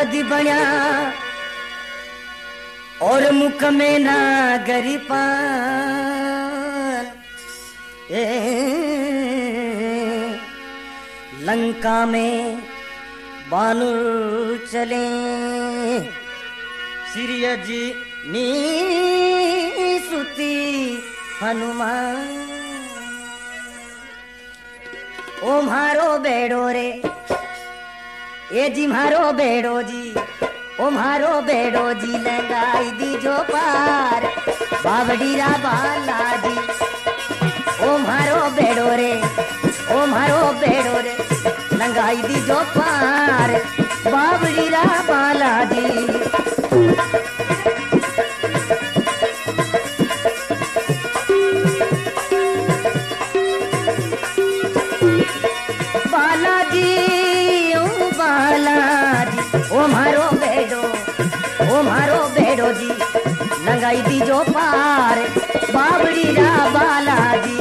दी बण्या और मुख में ना गरी पान लंका में बानुर चले सिरिय जी नी सुती हनुमान ओ मारो बेड़ो रे ए जी मारो बेड़ो जी ओ मारो बेड़ो जी लगाई दी जो पार बावड़ी रा बालाजी ओ मारो बेड़ो रे ओ मारो बेड़ो रे लगाई दी जो पार बावड़ी रा बालाजी जी लंगाई दी जो पार बावड़ी रा बालाजी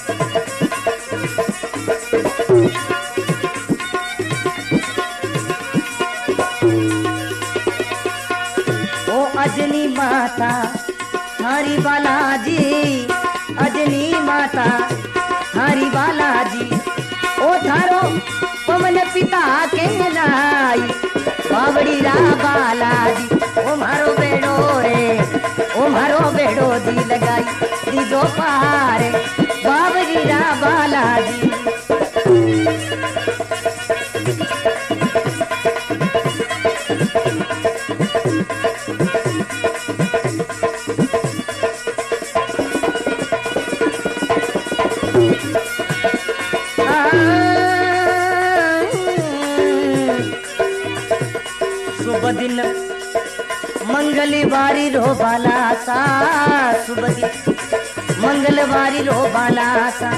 ओ अजनी माता हरी बालाजी अजनी माता हरी बालाजी ओ थारो पवन पिता के लाई बावड़ी रा बालाजी ओ मारो बेड़ो रे ओ मारो बेड़ो जी लगाई दी जो पार बावड़ी रा बालाजी शुभ दिन मंगलवारी रो बाला सा शुभ दिन मंगलवारी रो बाला सा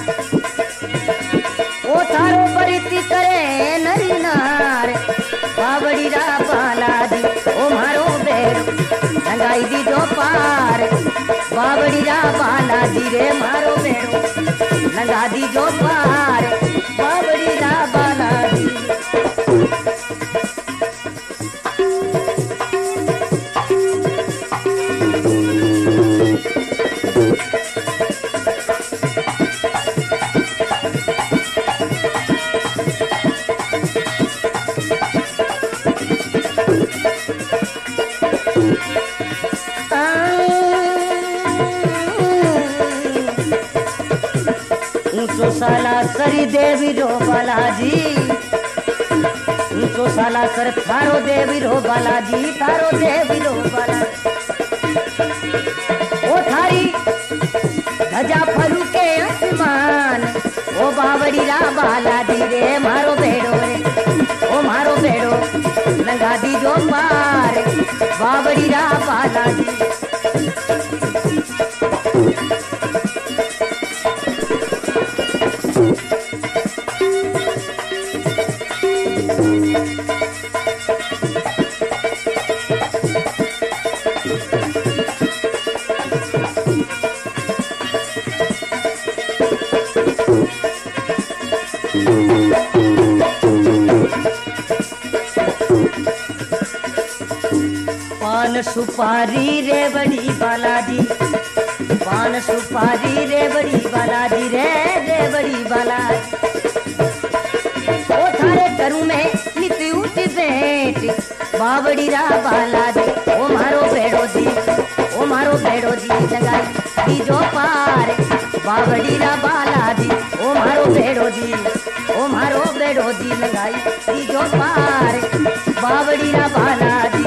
ओ थारो परिति करे नरी नार बावड़ी रा बालाजी ओ मारो बेड़ो लगाई दी जो पार बावड़ी रा बालाजी रे मारो बेड़ो लगा दी जो पार बावड़ी रा बालाजी साला सरी देवी रो बालाजी तो साला सर थारो देवी रो बालाजी थारो देवी रो बालाजी ओ थारी धजा फरू के आसमान ओ बावड़ी रा बालाजी रे मारो बेड़ो रे ओ मारो बेड़ो लंगा दी जो पार बावड़ी रा बालाजी पान सुपारी रे बड़ी बालाजी पान सुपारी रे बड़ी बालाजी रे बड़ी बालाजी ओ थारे करूं में नित उठ भेंट बावड़ी रा बालाजी ओ मारो बेड़ो जी लगाई दी जो पार बावड़ी रा बालाजी ओ मारो बेड़ो जी लगाई दी जो पार बावड़ी रा बालाजी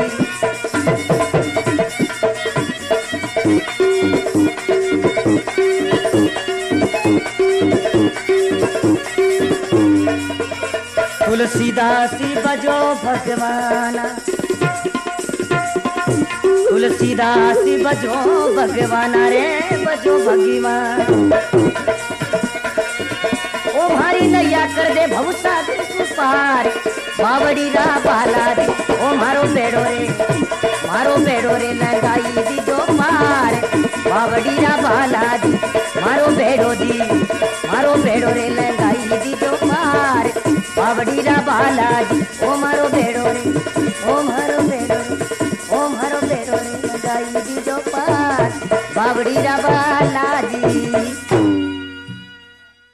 तुलसीदासी बजो भगवाना तुलसीदासी बजो भगवाना रे बजो भगवान ओ भारी नैया कर दे भवसागर पार बावड़ी रा बालाजी ओ मारो बेड़ो रे लगाई दी जो पार बावड़ी रा बालाजी मारो बेड़ो रे लगाई दी जो पार बावड़ी रा बालाजी ओ मारो बेड़ो रे ओ मारो पूजो पाठ बावड़ी रा बालाजी